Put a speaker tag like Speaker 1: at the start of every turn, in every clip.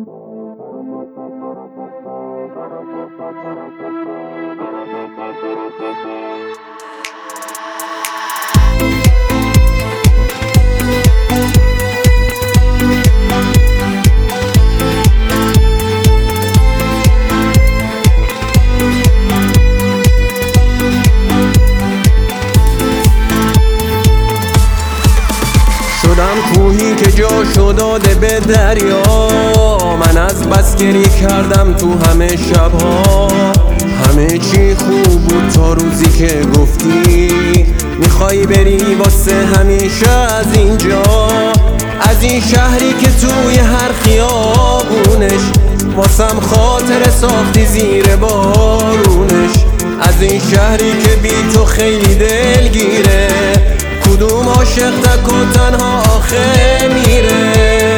Speaker 1: شدم کوهی که جاشو داده به دریا، من از بس گریه کردم تو همه شبها. همه چی خوب بود تا روزی که گفتی میخوای بری واسه همیشه از اینجا، از این شهری که توی هر خیابونش واسم خاطر ساختی زیر بارونش، از این شهری که بی تو خیلی دلگیره، کدوم عاشق تک و تنها آخه میره.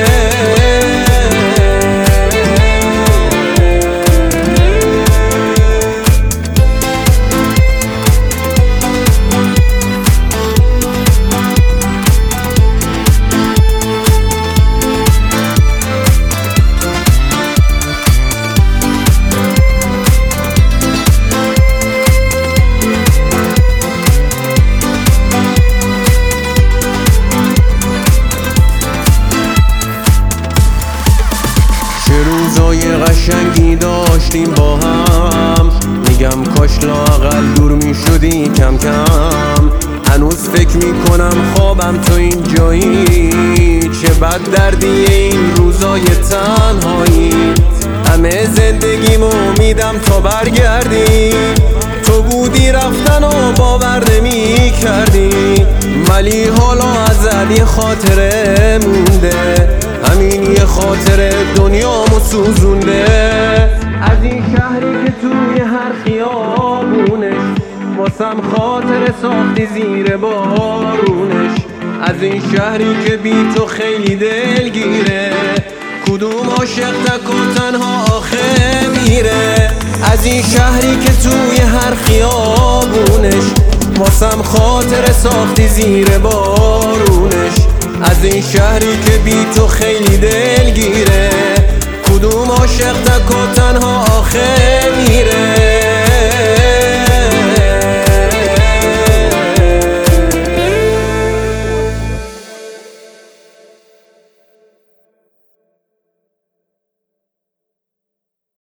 Speaker 1: روزای قشنگی داشتیم با هم، میگم کاش لااقل دور میشدی کم کم. هنوز فکر میکنم خوابم تو این جایی، چه بد دردی این روزای تنهایی. همه زندگیمو میدم تا برگردی، تو بودی رفتن و باور نمی کردی، ولی حالا ازت یه خاطره مونده، همین یه خاطره دنیامو سوزونده. از این شهری که توی هر خیابونش واسم خاطره ساختی زیر بارونش، از این شهری که بی تو خیلی دلگیره، کدوم عاشق تک و تنها آخه میره. از این شهری که توی هر خیابونش واسم خاطره ساختی زیر بارونش، از این شهری که بی تو خیلی دلگیره، کدوم عاشق تک و تنها آخه میره.